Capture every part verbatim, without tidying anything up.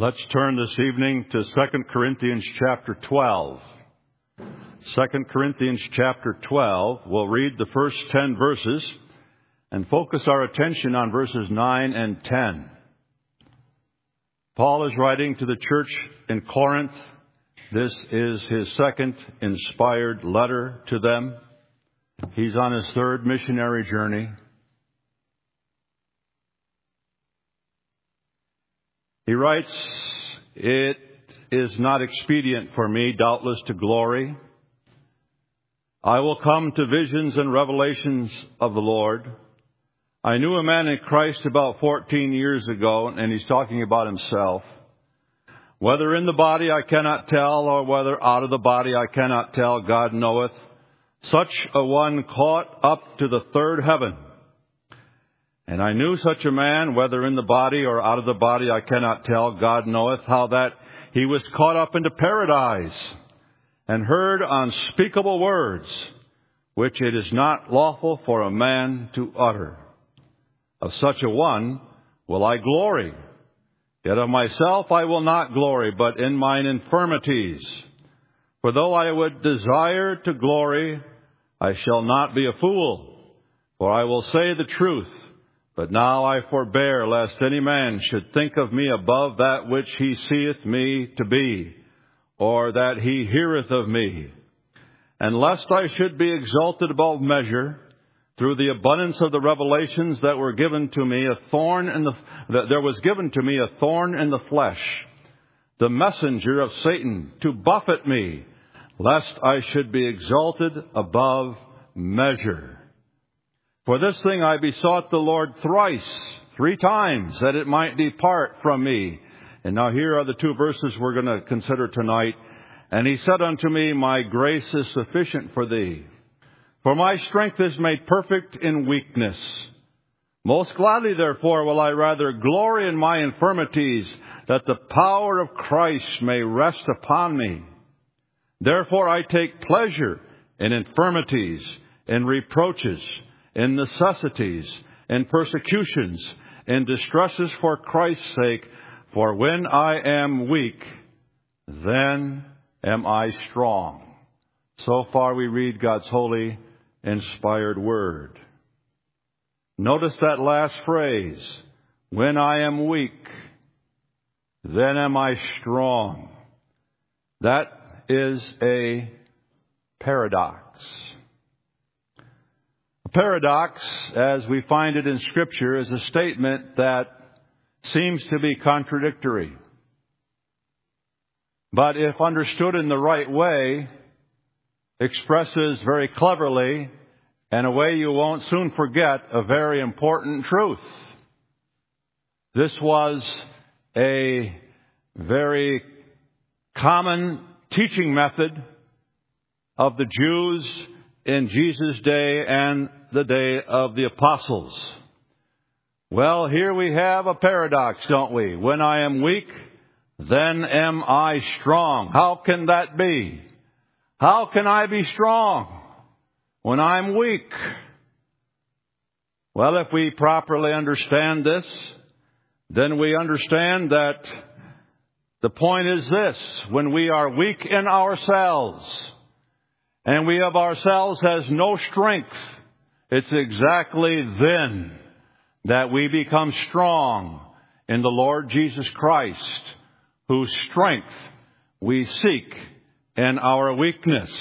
Let's turn this evening to Second Corinthians chapter twelve. Second Corinthians chapter twelve. We'll read the first ten verses and focus our attention on verses nine and ten. Paul is writing to the church in Corinth. This is his second inspired letter to them. He's on his third missionary journey. He writes, "It is not expedient for me, doubtless, to glory. I will come to visions and revelations of the Lord. I knew a man in Christ about fourteen years ago," and he's talking about himself. "Whether in the body I cannot tell, or whether out of the body I cannot tell, God knoweth. Such a one caught up to the third heaven. And I knew such a man, whether in the body or out of the body I cannot tell, God knoweth, how that he was caught up into paradise, and heard unspeakable words, which it is not lawful for a man to utter. Of such a one will I glory. Yet of myself I will not glory, but in mine infirmities. For though I would desire to glory, I shall not be a fool, for I will say the truth. But now I forbear, lest any man should think of me above that which he seeth me to be, or that he heareth of me. And lest I should be exalted above measure, through the abundance of the revelations that were given to me, a thorn in the that there was given to me a thorn in the flesh, the messenger of Satan, to buffet me, lest I should be exalted above measure. For this thing I besought the Lord thrice, three times, that it might depart from me." And now here are the two verses we're going to consider tonight. "And he said unto me, My grace is sufficient for thee, for my strength is made perfect in weakness. Most gladly, therefore, will I rather glory in my infirmities, that the power of Christ may rest upon me. Therefore I take pleasure in infirmities, in reproaches, in necessities, in persecutions, in distresses for Christ's sake. For when I am weak, then am I strong." So far we read God's holy, inspired word. Notice that last phrase, "When I am weak, then am I strong." That is a paradox. A paradox, as we find it in Scripture, is a statement that seems to be contradictory. But if understood in the right way, expresses very cleverly, in a way you won't soon forget, a very important truth. This was a very common teaching method of the Jews in Jesus' day and the day of the apostles. Well, here we have a paradox, don't we? When I am weak, then am I strong. How can that be? How can I be strong when I'm weak? Well, if we properly understand this, then we understand that the point is this: when we are weak in ourselves, and we of ourselves has no strength, it's exactly then that we become strong in the Lord Jesus Christ, whose strength we seek in our weakness.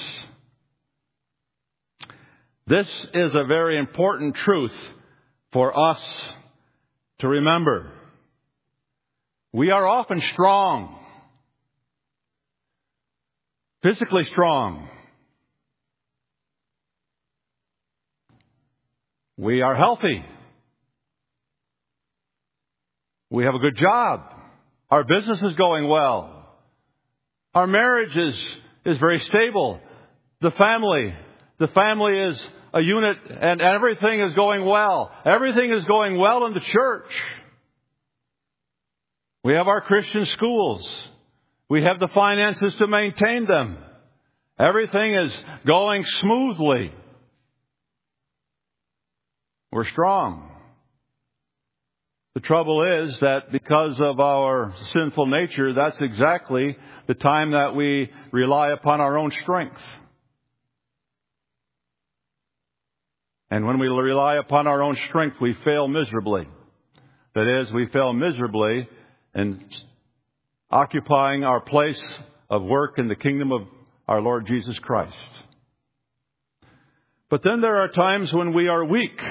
This is a very important truth for us to remember. We are often strong, physically strong. We are healthy. We have a good job. Our business is going well. Our marriage is, is very stable. The family, the family is a unit, and everything is going well. Everything is going well in the church. We have our Christian schools. We have the finances to maintain them. Everything is going smoothly. We're strong. The trouble is that because of our sinful nature, that's exactly the time that we rely upon our own strength. And when we rely upon our own strength, we fail miserably. That is, we fail miserably in occupying our place of work in the kingdom of our Lord Jesus Christ. But then there are times when we are weak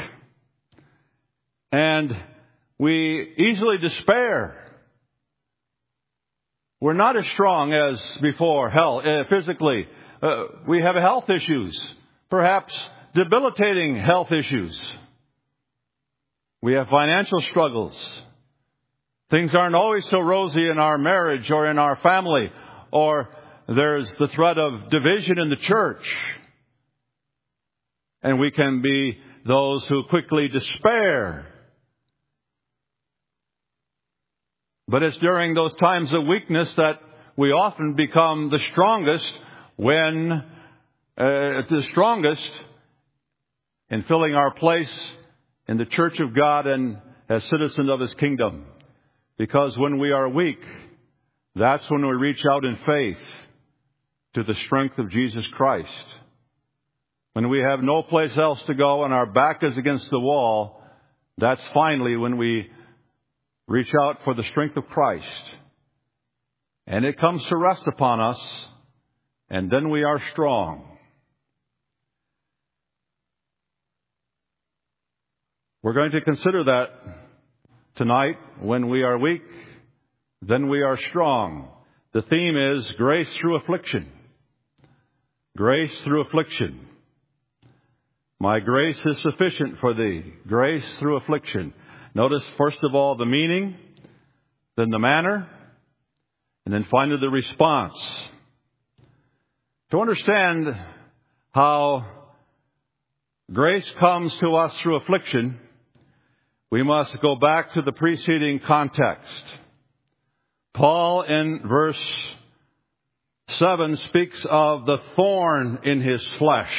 and we easily despair. We're not as strong as before, health, uh, physically. Uh, we have health issues, perhaps debilitating health issues. We have financial struggles. Things aren't always so rosy in our marriage or in our family, or there's the threat of division in the church. And we can be those who quickly despair. But it's during those times of weakness that we often become the strongest when, uh, the strongest in filling our place in the church of God and as citizens of His kingdom. Because when we are weak, that's when we reach out in faith to the strength of Jesus Christ. When we have no place else to go and our back is against the wall, that's finally when we reach out for the strength of Christ. And it comes to rest upon us, and then we are strong. We're going to consider that tonight. When we are weak, then we are strong. The theme is grace through affliction. Grace through affliction. My grace is sufficient for thee. Grace through affliction. Notice, first of all, the meaning, then the manner, and then finally the response. To understand how grace comes to us through affliction, we must go back to the preceding context. Paul, in verse seven, speaks of the thorn in his flesh.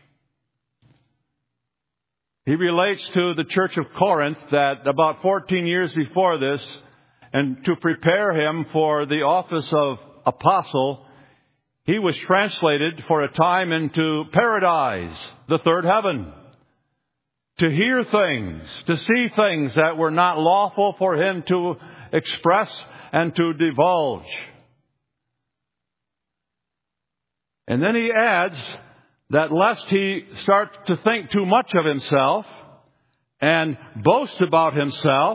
He relates to the church of Corinth that about fourteen years before this, and to prepare him for the office of apostle, he was translated for a time into paradise, the third heaven, to hear things, to see things that were not lawful for him to express and to divulge. And then he adds that lest he start to think too much of himself and boast about himself,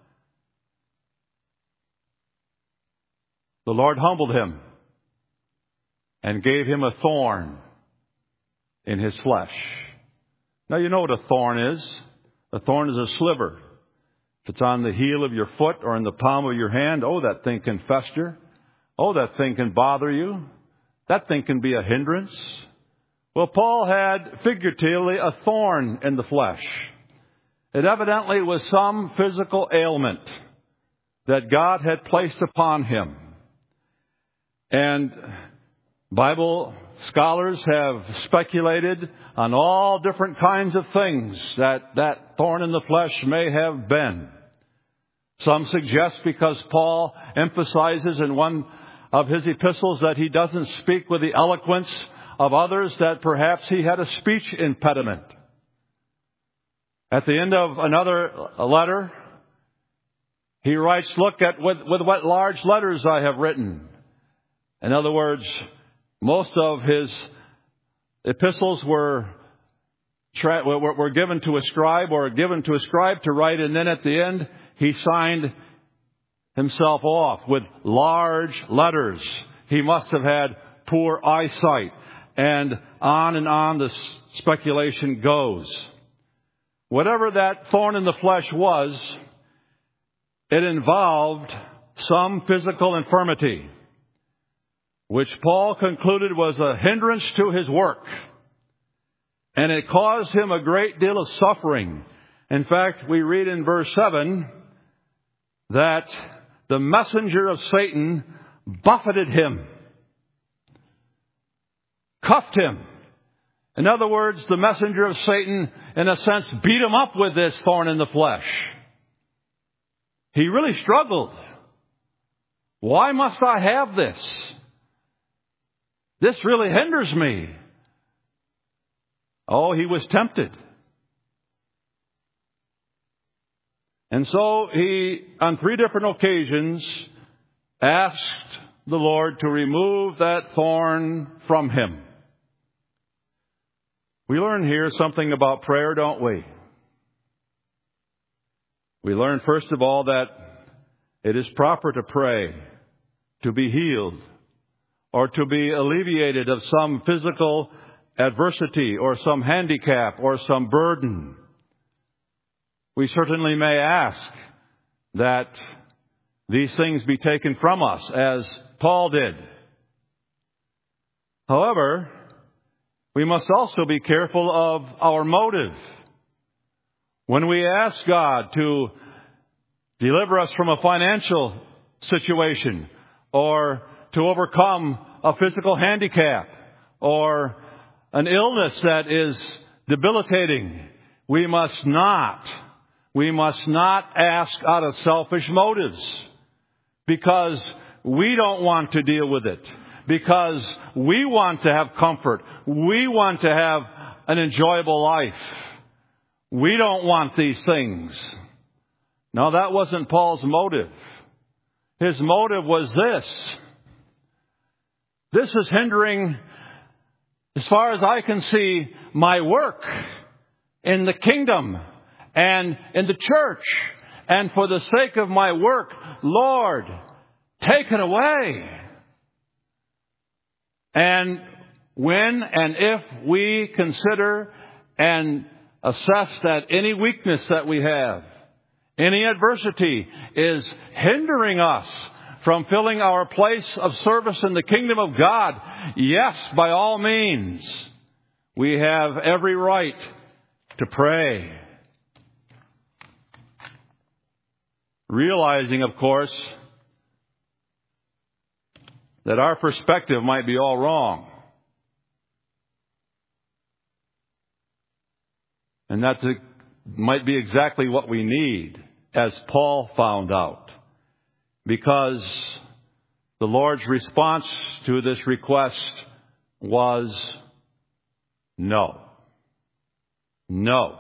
the Lord humbled him and gave him a thorn in his flesh. Now you know what a thorn is. A thorn is a sliver. If it's on the heel of your foot or in the palm of your hand, oh, that thing can fester. Oh, that thing can bother you. That thing can be a hindrance. Well, Paul had figuratively a thorn in the flesh. It evidently was some physical ailment that God had placed upon him. And Bible scholars have speculated on all different kinds of things that that thorn in the flesh may have been. Some suggest because Paul emphasizes in one of his epistles that he doesn't speak with the eloquence of others, that perhaps he had a speech impediment. At the end of another letter, he writes, look at with, with what large letters I have written. In other words, most of his epistles were, tra- were, were given to a scribe or given to a scribe to write, and then at the end, he signed himself off with large letters. He must have had poor eyesight. And on and on the speculation goes. Whatever that thorn in the flesh was, it involved some physical infirmity, which Paul concluded was a hindrance to his work. And it caused him a great deal of suffering. In fact, we read in verse seven that the messenger of Satan buffeted him, cuffed him. In other words, the messenger of Satan, in a sense, beat him up with this thorn in the flesh. He really struggled. Why must I have this? This really hinders me. Oh, he was tempted. And so he, on three different occasions, asked the Lord to remove that thorn from him. We learn here something about prayer, don't we? We learn, first of all, that it is proper to pray, to be healed, or to be alleviated of some physical adversity or some handicap or some burden. We certainly may ask that these things be taken from us, as Paul did. However, we must also be careful of our motive. When we ask God to deliver us from a financial situation, or to overcome a physical handicap, or an illness that is debilitating, we must not, we must not ask out of selfish motives, because we don't want to deal with it, because we want to have comfort, we want to have an enjoyable life. We don't want these things. Now, that wasn't Paul's motive. His motive was this. This is hindering, as far as I can see, my work in the kingdom and in the church. And for the sake of my work, Lord, take it away. And when and if we consider and assess that any weakness that we have, any adversity is hindering us from filling our place of service in the kingdom of God, yes, by all means, we have every right to pray. Realizing, of course, that our perspective might be all wrong. And that might be exactly what we need, as Paul found out. Because the Lord's response to this request was no. No.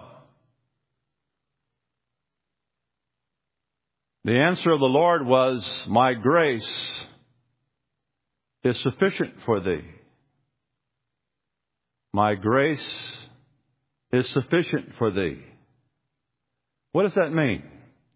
The answer of the Lord was, my grace is sufficient for thee. My grace is sufficient for thee. What does that mean?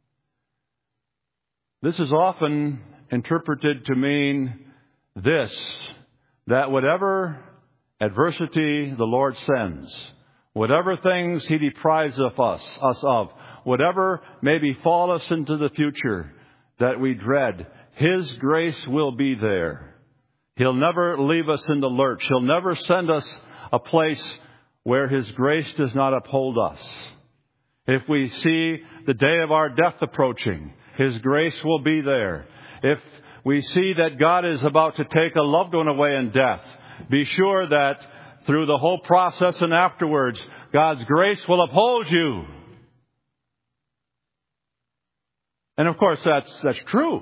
This is often interpreted to mean this, that whatever adversity the Lord sends, whatever things He deprives of us, us of, whatever may befall us into the future that we dread, His grace will be there. He'll never leave us in the lurch. He'll never send us a place where His grace does not uphold us. If we see the day of our death approaching, His grace will be there. If we see that God is about to take a loved one away in death, be sure that through the whole process and afterwards, God's grace will uphold you. And of course, that's, that's true.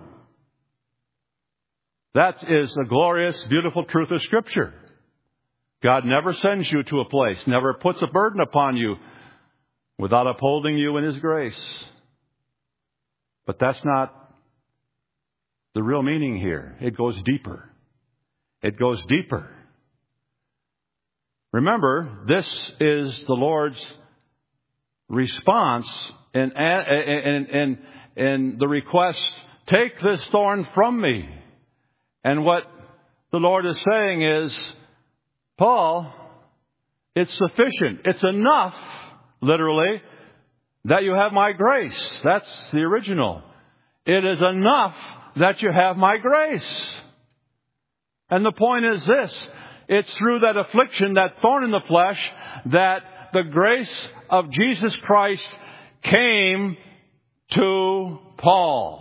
That is a glorious, beautiful truth of Scripture. God never sends you to a place, never puts a burden upon you without upholding you in His grace. But that's not the real meaning here. It goes deeper. It goes deeper. Remember, this is the Lord's response in, in, in, in the request, take this thorn from me. And what the Lord is saying is, Paul, it's sufficient. It's enough, literally, that you have my grace. That's the original. It is enough that you have my grace. And the point is this. It's through that affliction, that thorn in the flesh, that the grace of Jesus Christ came to Paul.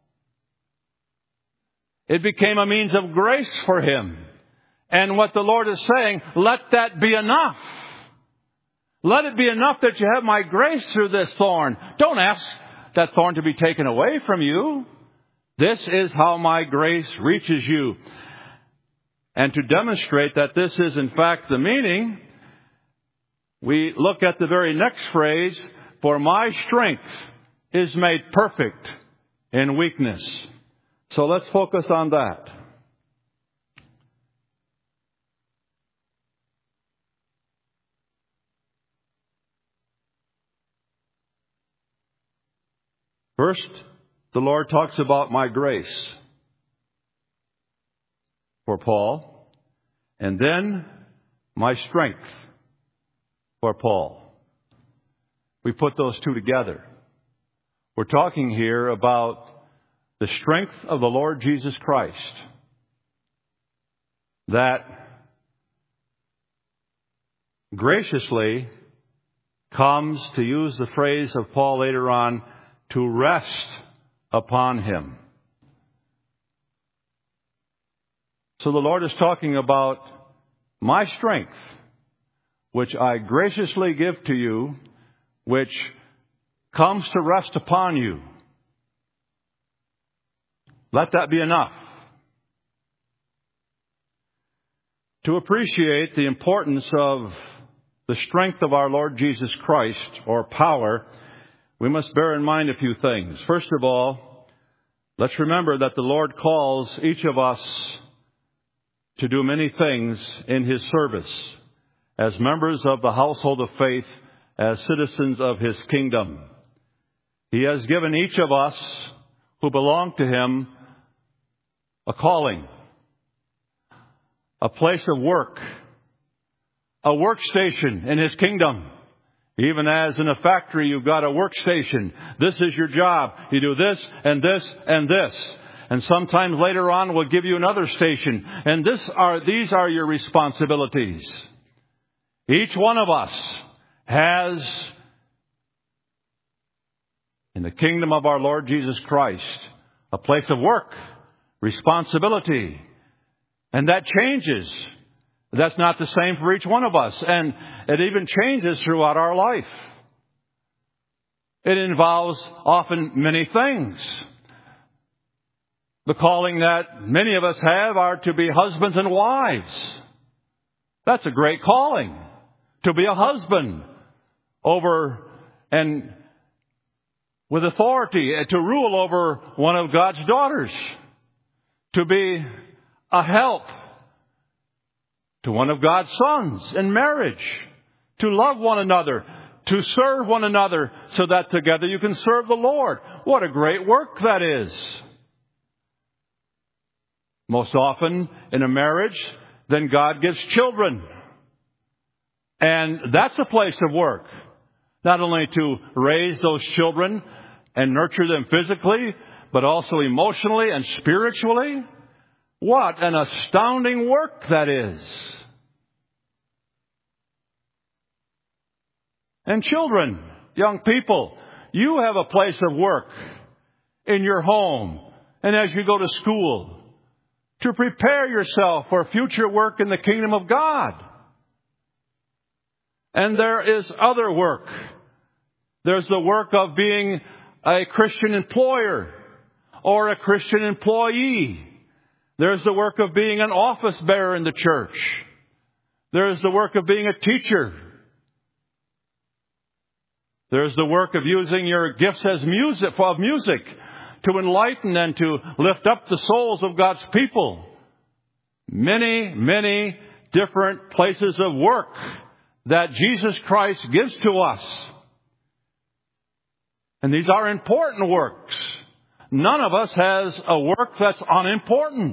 It became a means of grace for him. And what the Lord is saying, let that be enough. Let it be enough that you have my grace through this thorn. Don't ask that thorn to be taken away from you. This is how my grace reaches you. And to demonstrate that this is in fact the meaning, we look at the very next phrase, for my strength is made perfect in weakness. So let's focus on that. First, the Lord talks about my grace for Paul, and then my strength for Paul. We put those two together. We're talking here about the strength of the Lord Jesus Christ that graciously comes, to use the phrase of Paul later on, to rest upon him. So the Lord is talking about my strength, which I graciously give to you, which comes to rest upon you. Let that be enough. To appreciate the importance of the strength of our Lord Jesus Christ, or power, we must bear in mind a few things. First of all, let's remember that the Lord calls each of us to do many things in His service as members of the household of faith, as citizens of His kingdom. He has given each of us who belong to Him a calling, a place of work, a workstation in His kingdom. Even as in a factory, you've got a workstation. This is your job. You do this and this and this. And sometimes later on we'll give you another station. And this are, these are your responsibilities. Each one of us has, in the kingdom of our Lord Jesus Christ, a place of work, responsibility. And that changes. That's not the same for each one of us. And it even changes throughout our life. It involves often many things. The calling that many of us have are to be husbands and wives. That's a great calling. To be a husband over and with authority, to rule over one of God's daughters. To be a help to one of God's sons in marriage, to love one another, to serve one another, so that together you can serve the Lord. What a great work that is. Most often in a marriage, then God gives children. And that's a place of work. Not only to raise those children and nurture them physically, but also emotionally and spiritually. What an astounding work that is. And children, young people, you have a place of work in your home and as you go to school to prepare yourself for future work in the kingdom of God. And there is other work. There's the work of being a Christian employer or a Christian employee. There's the work of being an office bearer in the church. There's the work of being a teacher. There's the work of using your gifts as music, of music to enlighten and to lift up the souls of God's people. Many, many different places of work that Jesus Christ gives to us. And these are important works. None of us has a work that's unimportant.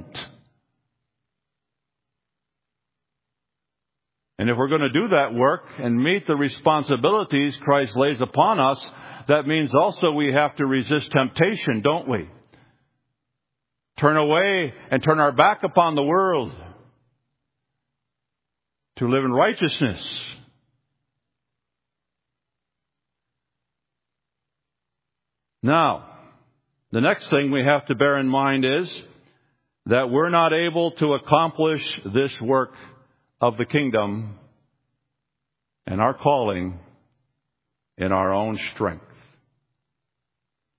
And if we're going to do that work and meet the responsibilities Christ lays upon us, that means also we have to resist temptation, don't we? Turn away and turn our back upon the world to live in righteousness. Now, the next thing we have to bear in mind is that we're not able to accomplish this work of the kingdom and our calling in our own strength.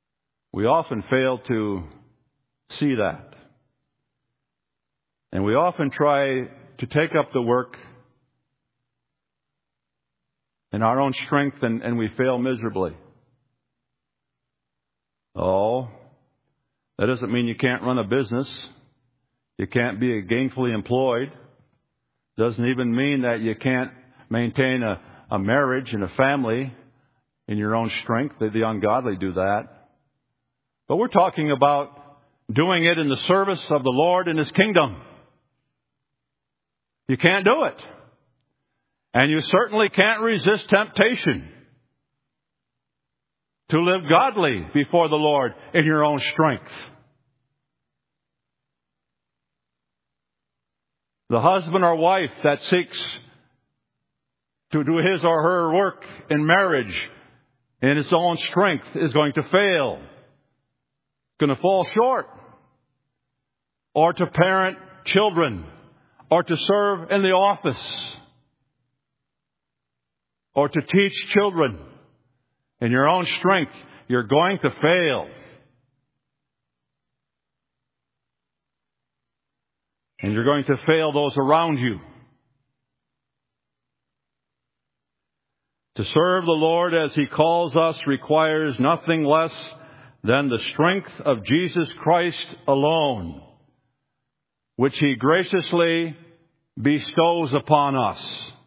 We often fail to see that. And we often try to take up the work in our own strength, and, and we fail miserably. Oh, that doesn't mean you can't run a business. You can't be gainfully employed. Doesn't even mean that you can't maintain a, a marriage and a family in your own strength. The, the ungodly do that. But we're talking about doing it in the service of the Lord and His kingdom. You can't do it. And you certainly can't resist temptation to live godly before the Lord in your own strength. The husband or wife that seeks to do his or her work in marriage in his own strength is going to fail, going to fall short. Or to parent children, or to serve in the office, or to teach children in your own strength, you're going to fail. And you're going to fail those around you. To serve the Lord as He calls us requires nothing less than the strength of Jesus Christ alone, which He graciously bestows upon us.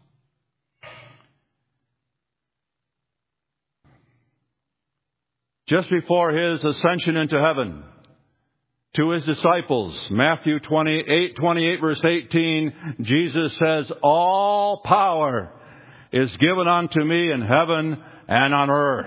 Just before His ascension into heaven, to His disciples, Matthew twenty-eight, twenty-eight, verse eighteen, Jesus says, "All power is given unto me in heaven and on earth."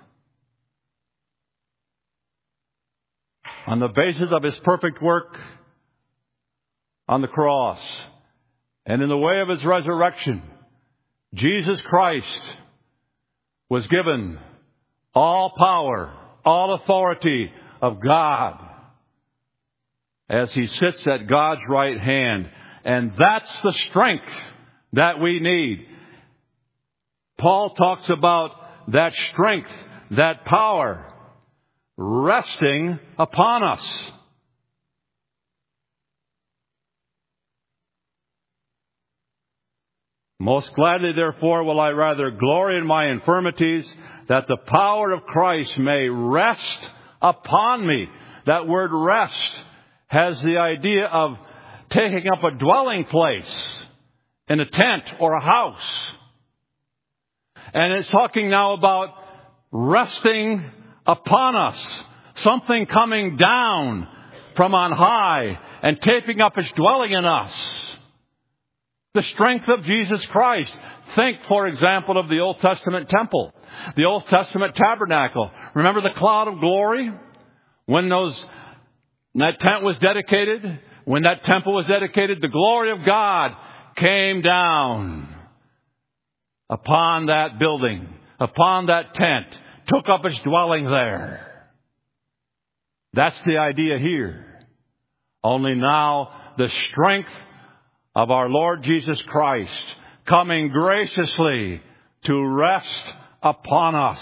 On the basis of His perfect work on the cross and in the way of His resurrection, Jesus Christ was given all power, all authority of God as He sits at God's right hand. And that's the strength that we need. Paul talks about that strength, that power resting upon us. Most gladly, therefore, will I rather glory in my infirmities, that the power of Christ may rest upon me. That word rest has the idea of taking up a dwelling place in a tent or a house. And it's talking now about resting upon us. Something coming down from on high and taking up its dwelling in us. The strength of Jesus Christ. Think, for example, of the Old Testament temple, the Old Testament tabernacle. Remember the cloud of glory? When those, that tent was dedicated, when that temple was dedicated, the glory of God came down upon that building, upon that tent, took up its dwelling there. That's the idea here. Only now the strength of our Lord Jesus Christ coming graciously to rest upon us.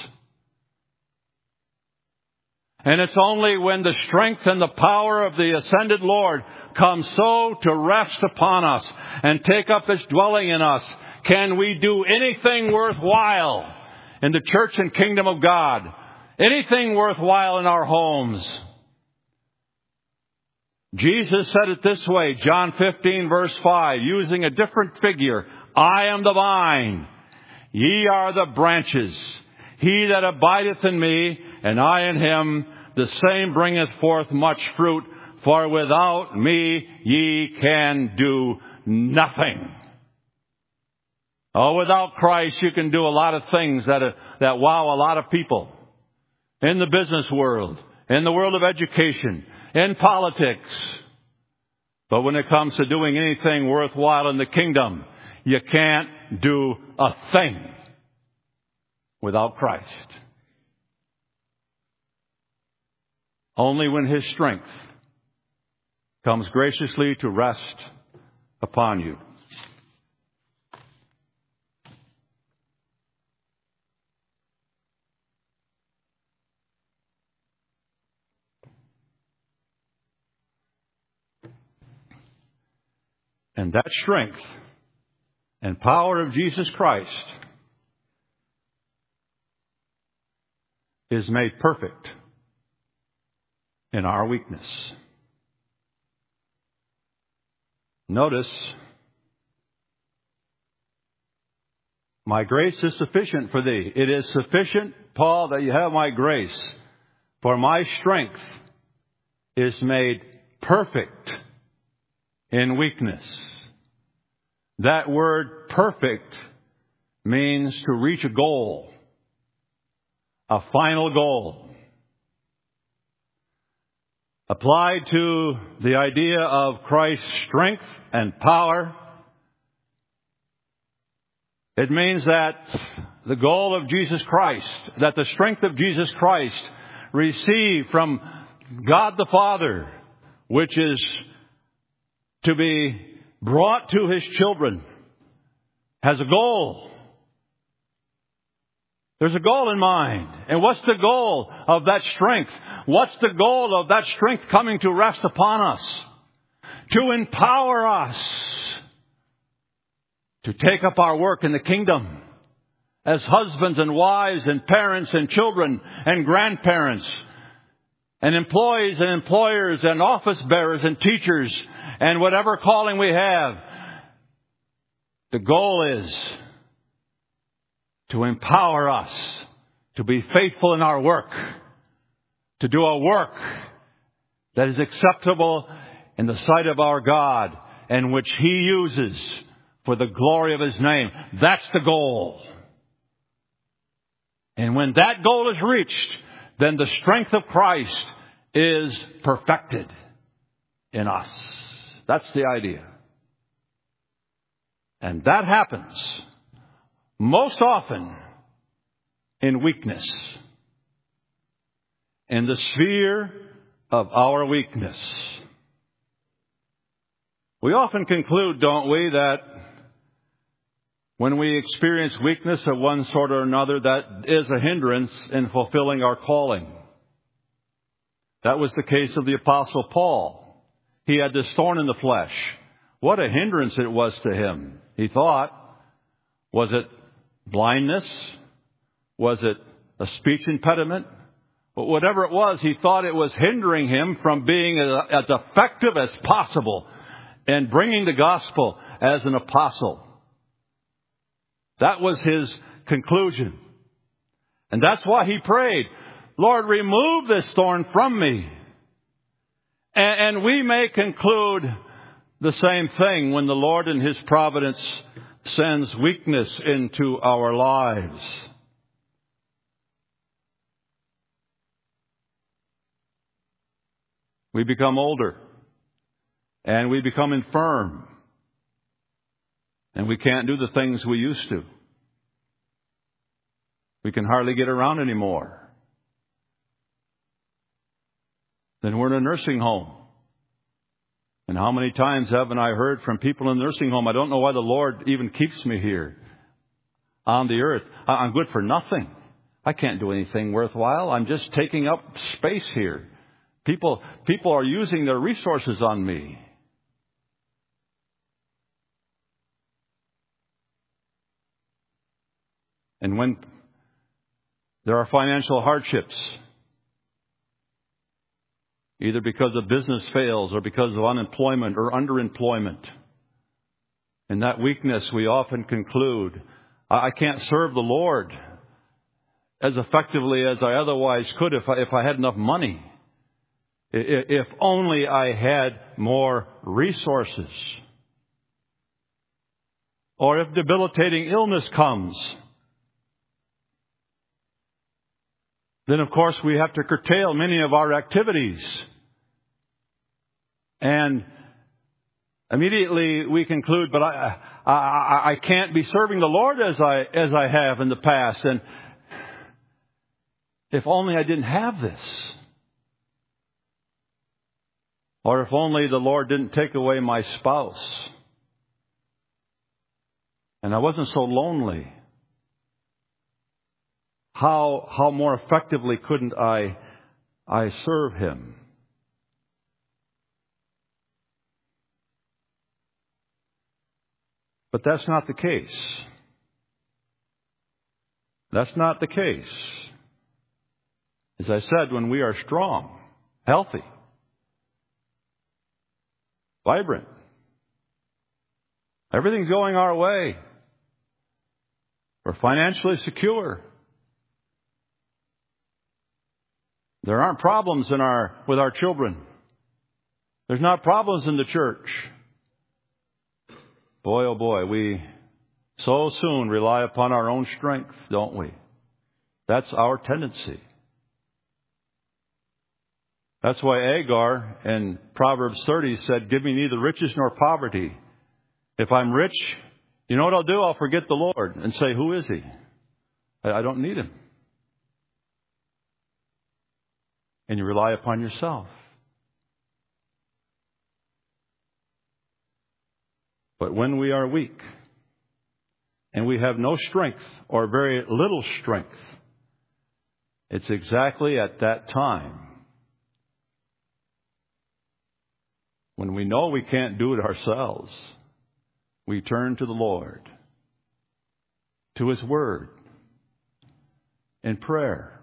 And it's only when the strength and the power of the ascended Lord comes so to rest upon us and take up its dwelling in us, can we do anything worthwhile in the church and kingdom of God? Anything worthwhile in our homes? Jesus said it this way, John fifteen, verse five, using a different figure. I am the vine, ye are the branches. He that abideth in me, and I in him, the same bringeth forth much fruit, for without me ye can do nothing. Oh, without Christ you can do a lot of things that, uh, that wow a lot of people. In the business world, in the world of education, in politics. But when it comes to doing anything worthwhile in the kingdom, you can't do a thing without Christ. Only when His strength comes graciously to rest upon you. And that strength and power of Jesus Christ is made perfect in our weakness. Notice, my grace is sufficient for thee. It is sufficient, Paul, that you have my grace, for my strength is made perfect in weakness. That word perfect means to reach a goal, a final goal. Applied to the idea of Christ's strength and power, it means that the goal of Jesus Christ, that the strength of Jesus Christ received from God the Father, which is to be brought to His children, has a goal. There's a goal in mind. And what's the goal of that strength? What's the goal of that strength coming to rest upon us? To empower us to take up our work in the kingdom as husbands and wives and parents and children and grandparents and employees and employers and office bearers and teachers and whatever calling we have. The goal is to empower us to be faithful in our work, to do a work that is acceptable in the sight of our God and which He uses for the glory of His name. That's the goal. And when that goal is reached, then the strength of Christ is perfected in us. That's the idea. And that happens most often in weakness, in the sphere of our weakness. We often conclude, don't we, that when we experience weakness of one sort or another, that is a hindrance in fulfilling our calling. That was the case of the Apostle Paul. He had this thorn in the flesh. What a hindrance it was to him, he thought. Was it blindness? Was it a speech impediment? But whatever it was, he thought it was hindering him from being as effective as possible and bringing the gospel as an apostle. That was his conclusion. And that's why he prayed, Lord, remove this thorn from me. And, and we may conclude the same thing when the Lord in His providence sends weakness into our lives. We become older and we become infirm and we can't do the things we used to. We can hardly get around anymore. Then we're in a nursing home. And how many times haven't I heard from people in the nursing home, I don't know why the Lord even keeps me here on the earth. I'm good for nothing. I can't do anything worthwhile. I'm just taking up space here. People, people are using their resources on me. And when there are financial hardships, either because of business fails or because of unemployment or underemployment, in that weakness we often conclude, I can't serve the Lord as effectively as I otherwise could if I, if I had enough money. If only I had more resources. Or if debilitating illness comes, then of course we have to curtail many of our activities. And immediately we conclude, but I, I, I can't be serving the Lord as I, as I have in the past. And if only I didn't have this. Or if only the Lord didn't take away my spouse. And I wasn't so lonely. How, how more effectively couldn't I, I serve Him? But that's not the case. That's not the case. As I said, when we are strong, healthy, vibrant, everything's going our way, we're financially secure, there aren't problems in our with our children, there's not problems in the church. Boy, oh boy, we so soon rely upon our own strength, don't we? That's our tendency. That's why Agar in Proverbs thirty said, give me neither riches nor poverty. If I'm rich, you know what I'll do? I'll forget the Lord and say, who is He? I don't need Him. And you rely upon yourself. But when we are weak and we have no strength or very little strength, it's exactly at that time when we know we can't do it ourselves, we turn to the Lord, to His Word, in prayer,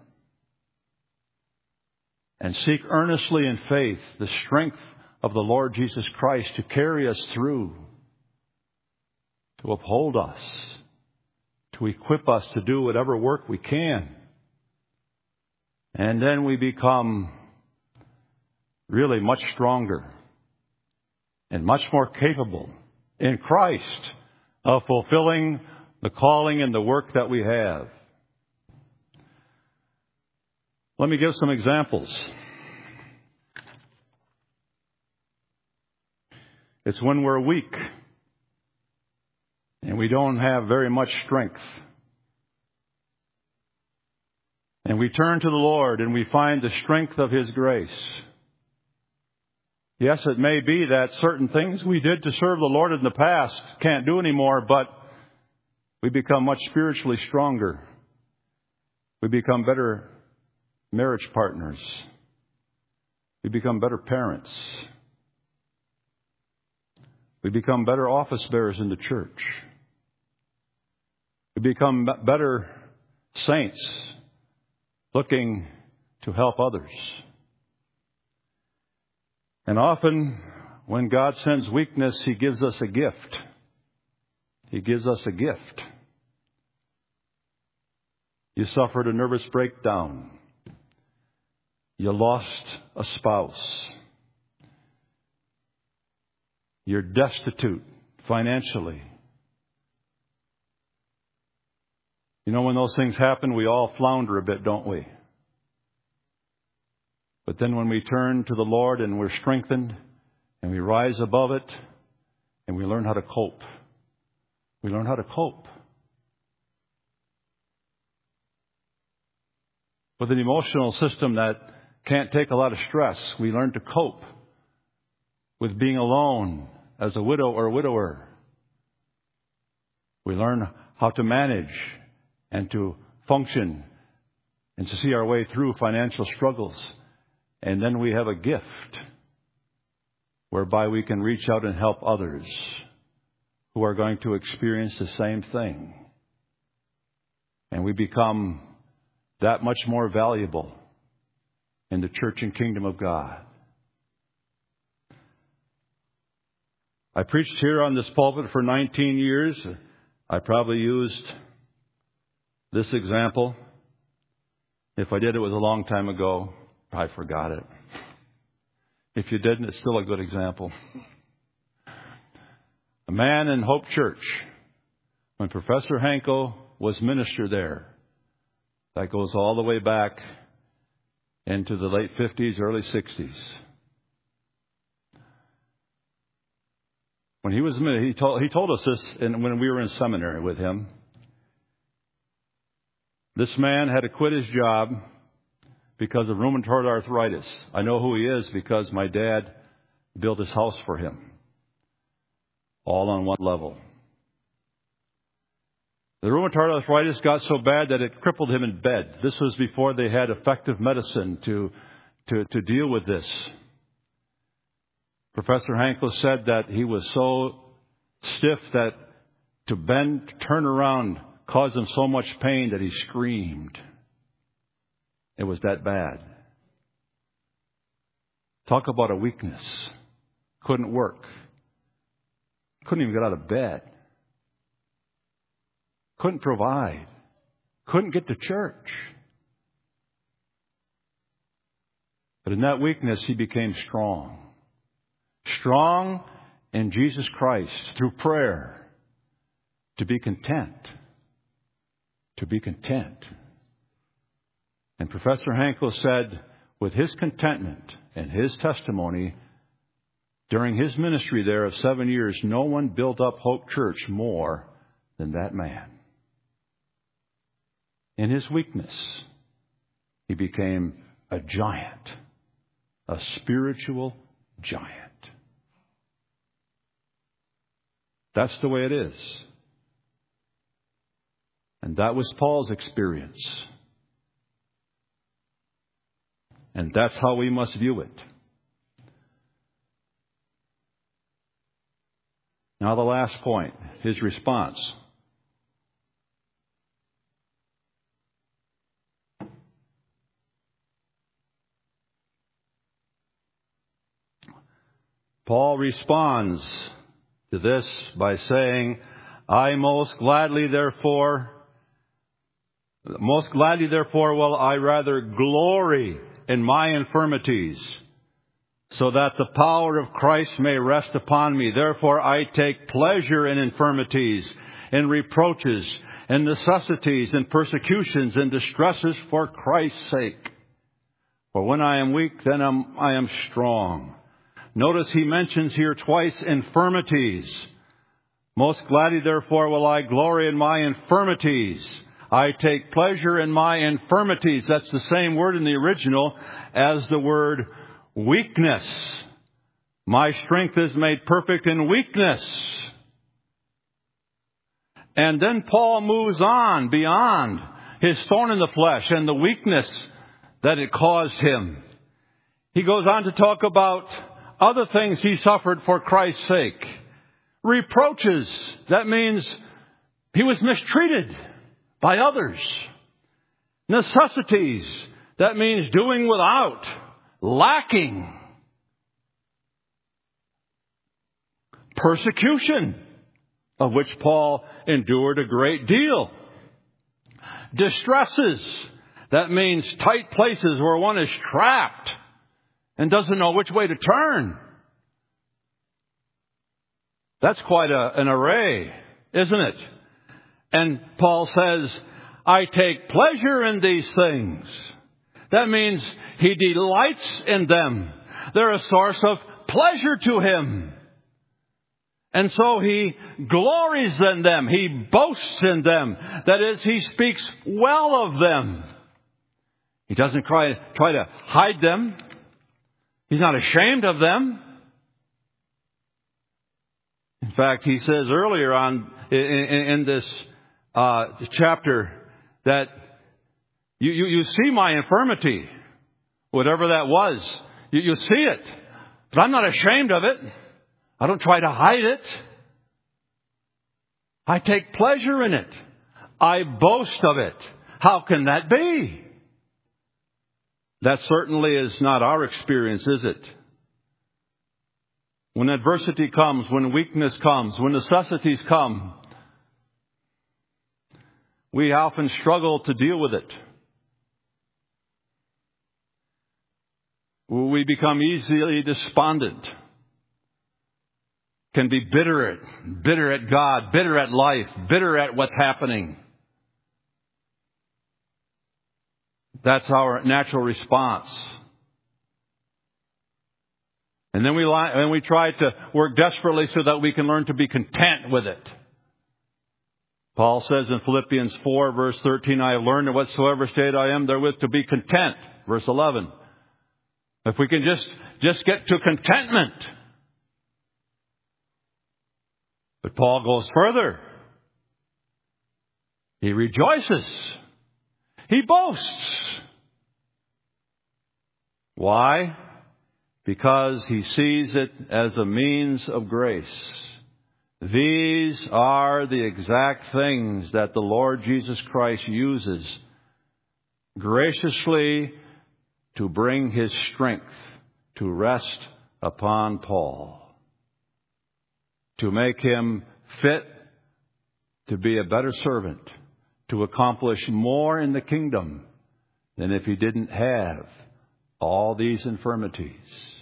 and seek earnestly in faith the strength of the Lord Jesus Christ to carry us through, to uphold us, to equip us to do whatever work we can. And then we become really much stronger and much more capable in Christ of fulfilling the calling and the work that we have. Let me give some examples. It's when we're weak and we don't have very much strength, and we turn to the Lord and we find the strength of His grace. Yes, it may be that certain things we did to serve the Lord in the past can't do anymore, but we become much spiritually stronger. We become better marriage partners. We become better parents. We become better office bearers in the church. We become better saints looking to help others. And often, when God sends weakness, He gives us a gift. He gives us a gift. You suffered a nervous breakdown. You lost a spouse. You're destitute financially. You know, when those things happen, we all flounder a bit, don't we? But then when we turn to the Lord and we're strengthened and we rise above it and we learn how to cope. We learn how to cope. With an emotional system that can't take a lot of stress, we learn to cope with being alone as a widow or a widower. We learn how to manage and to function and to see our way through financial struggles. And then we have a gift whereby we can reach out and help others who are going to experience the same thing. And we become that much more valuable in the church and kingdom of God. I preached here on this pulpit for nineteen years. I probably used this example. If I did, it was a long time ago. I forgot it. If you didn't, it's still a good example. A man in Hope Church, when Professor Hanko was minister there, that goes all the way back into the late fifties, early sixties. When he was, he told, he told us this in, when we were in seminary with him. This man had to quit his job because of rheumatoid arthritis. I know who he is because my dad built his house for him, all on one level. The rheumatoid arthritis got so bad that it crippled him in bed. This was before they had effective medicine to, to, to deal with this. Professor Hankel said that he was so stiff that to bend, to turn around, caused him so much pain that he screamed. It was that bad. Talk about a weakness. Couldn't work. Couldn't even get out of bed. Couldn't provide. Couldn't get to church. But in that weakness, he became strong. Strong in Jesus Christ through prayer. To be content. To be content. And Professor Hankel said, with his contentment and his testimony, during his ministry there of seven years, no one built up Hope Church more than that man. In his weakness, he became a giant, a spiritual giant. That's the way it is. And that was Paul's experience. And that's how we must view it. Now the last point, his response. Paul responds to this by saying, I most gladly therefore, most gladly therefore will I rather glory in my infirmities, so that the power of Christ may rest upon me. Therefore I take pleasure in infirmities, in reproaches, in necessities, in persecutions, in distresses for Christ's sake. For when I am weak, then I'm, I am strong. Notice he mentions here twice infirmities. Most gladly therefore will I glory in my infirmities. I take pleasure in my infirmities. That's the same word in the original as the word weakness. My strength is made perfect in weakness. And then Paul moves on beyond his thorn in the flesh and the weakness that it caused him. He goes on to talk about other things he suffered for Christ's sake. Reproaches. That means he was mistreated by others. Necessities. That means doing without, lacking. Persecution, of which Paul endured a great deal. Distresses. That means tight places where one is trapped and doesn't know which way to turn. That's quite a, an array, isn't it? And Paul says, I take pleasure in these things. That means he delights in them. They're a source of pleasure to him. And so he glories in them. He boasts in them. That is, he speaks well of them. He doesn't try, try to hide them. He's not ashamed of them. In fact, he says earlier on in, in, in this uh, chapter that you, you, you see my infirmity, whatever that was. You, you see it. But I'm not ashamed of it. I don't try to hide it. I take pleasure in it. I boast of it. How can that be? That certainly is not our experience, is it? When adversity comes, when weakness comes, when necessities come, we often struggle to deal with it. We become easily despondent. Can be bitter at, bitter at God, bitter at life, bitter at what's happening. That's our natural response. And then we lie, and we try to work desperately so that we can learn to be content with it. Paul says in Philippians four, verse thirteen, I have learned in whatsoever state I am therewith to be content. Verse eleven. If we can just, just get to contentment. But Paul goes further. He rejoices. He boasts. Why? Because he sees it as a means of grace. These are the exact things that the Lord Jesus Christ uses graciously to bring His strength to rest upon Paul, to make him fit to be a better servant, to accomplish more in the kingdom than if he didn't have all these infirmities.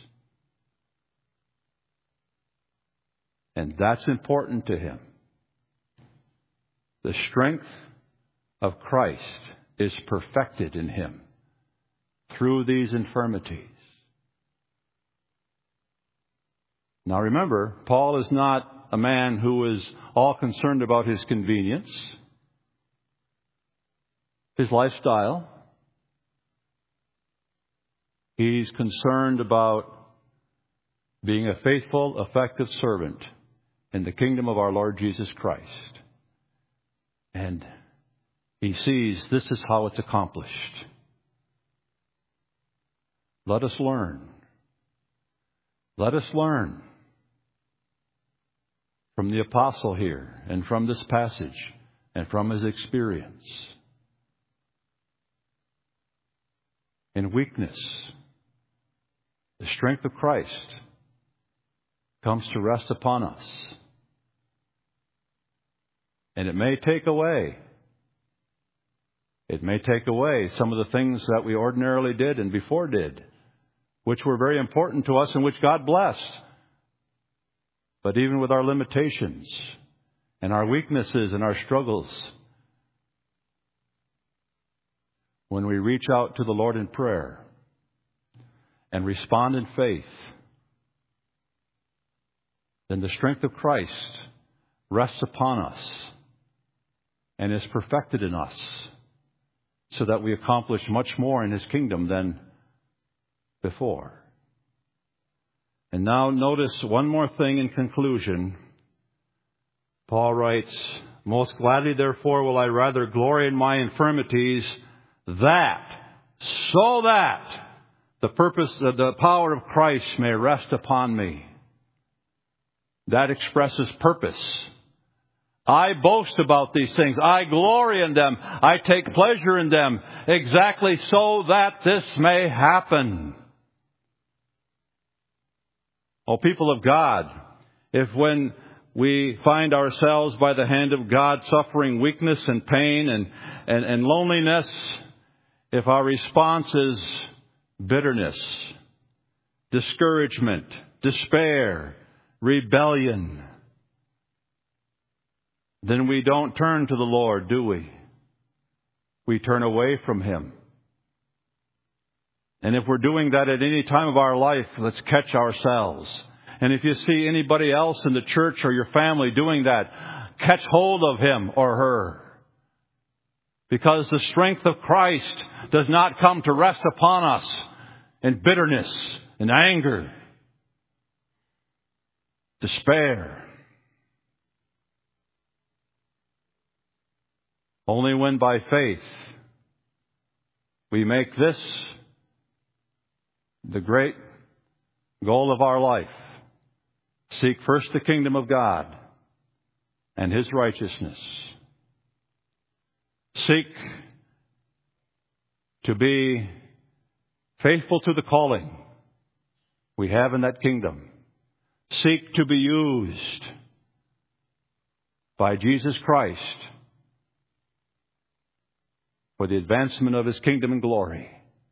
And that's important to him. The strength of Christ is perfected in him through these infirmities. Now remember, Paul is not a man who is all concerned about his convenience, his lifestyle. He's concerned about being a faithful, effective servant in the kingdom of our Lord Jesus Christ. And he sees this is how it's accomplished. Let us learn. Let us learn from the apostle here and from this passage and from his experience. In weakness, the strength of Christ comes to rest upon us. And it may take away, it may take away some of the things that we ordinarily did and before did, which were very important to us and which God blessed. But even with our limitations and our weaknesses and our struggles, when we reach out to the Lord in prayer and respond in faith, then the strength of Christ rests upon us and is perfected in us so that we accomplish much more in His kingdom than before. And now notice one more thing in conclusion. Paul writes, "Most gladly, therefore, will I rather glory in my infirmities, that, so that the purpose, the power of Christ may rest upon me." That expresses purpose. I boast about these things. I glory in them. I take pleasure in them, exactly so that this may happen. Oh, people of God, if when we find ourselves by the hand of God suffering weakness and pain and, and, and loneliness, if our response is bitterness, discouragement, despair, rebellion, then we don't turn to the Lord, do we? We turn away from Him. And if we're doing that at any time of our life, let's catch ourselves. And if you see anybody else in the church or your family doing that, catch hold of him or her. Because the strength of Christ does not come to rest upon us in bitterness and anger, despair. Only when by faith we make this the great goal of our life. Seek first the kingdom of God and His righteousness. Seek to be faithful to the calling we have in that kingdom. Seek to be used by Jesus Christ for the advancement of His kingdom and glory.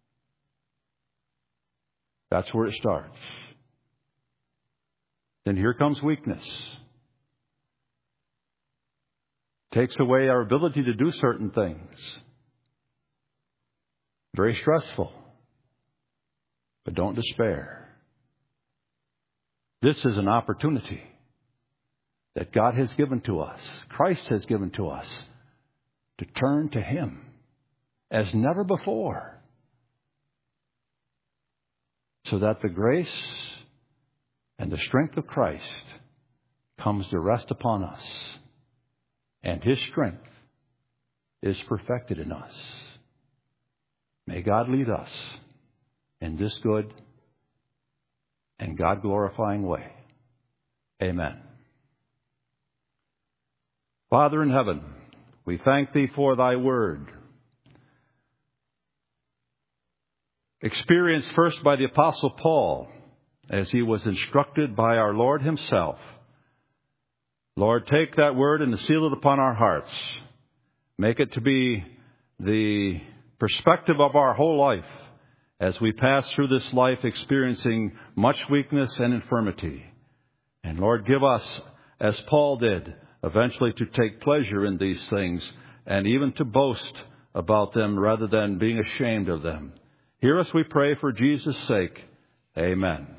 That's where it starts. Then here comes weakness. Takes away our ability to do certain things. Very stressful. But don't despair. This is an opportunity that God has given to us, Christ has given to us, to turn to Him as never before, so that the grace and the strength of Christ comes to rest upon us, and His strength is perfected in us. May God lead us in this good and God-glorifying way. Amen. Father in heaven, we thank Thee for Thy word, experienced first by the Apostle Paul as he was instructed by our Lord Himself. Lord, take that word and seal it upon our hearts. Make it to be the perspective of our whole life as we pass through this life experiencing much weakness and infirmity. And Lord, give us, as Paul did, eventually to take pleasure in these things and even to boast about them rather than being ashamed of them. Hear us, we pray, for Jesus' sake. Amen.